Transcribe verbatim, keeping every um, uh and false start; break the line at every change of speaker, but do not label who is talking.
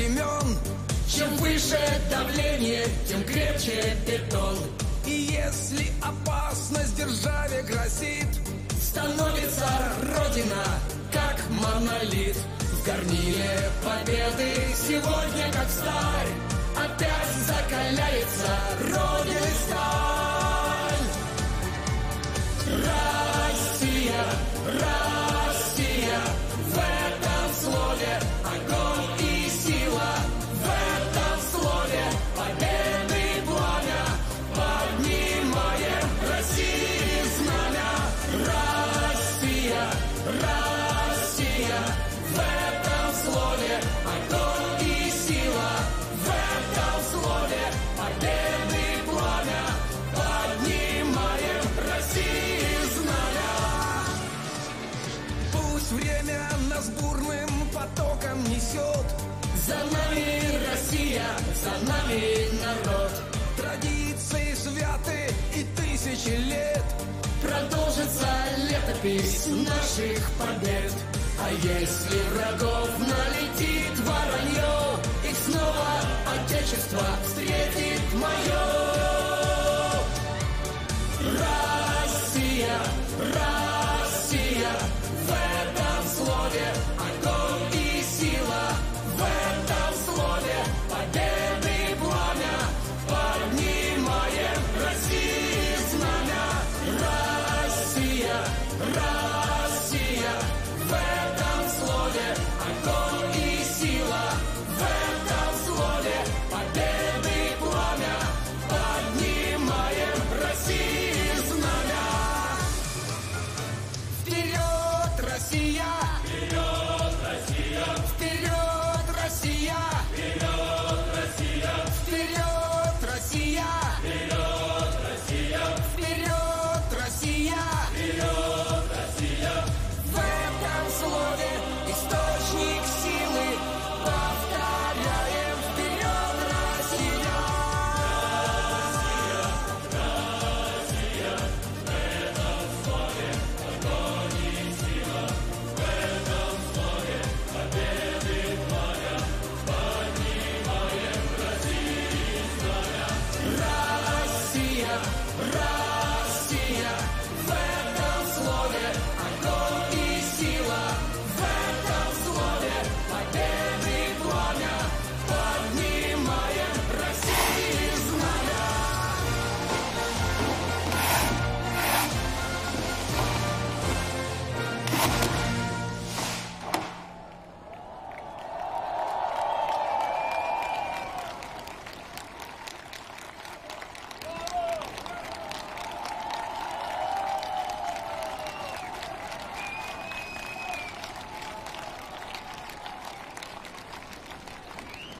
времен.
Чем выше давление, тем крепче бетон.
И если опасность державе грозит,
становится Родина, как монолит. В горниле победы сегодня, как сталь, опять закаляется Родины сталь. Россия, Россия, в этом слове огонь и сила, в этом слове победы пламя, поднимаем России знамя. Россия, Россия, в этом слове огонь и сила, в этом слове победы пламя, поднимаем России знамя.
пусть время нас бурным потоком несет.
За нами Россия, за нами народ.
Традиции святы и тысячи лет.
Продолжится летопись наших побед. А если врагов налетит воронье,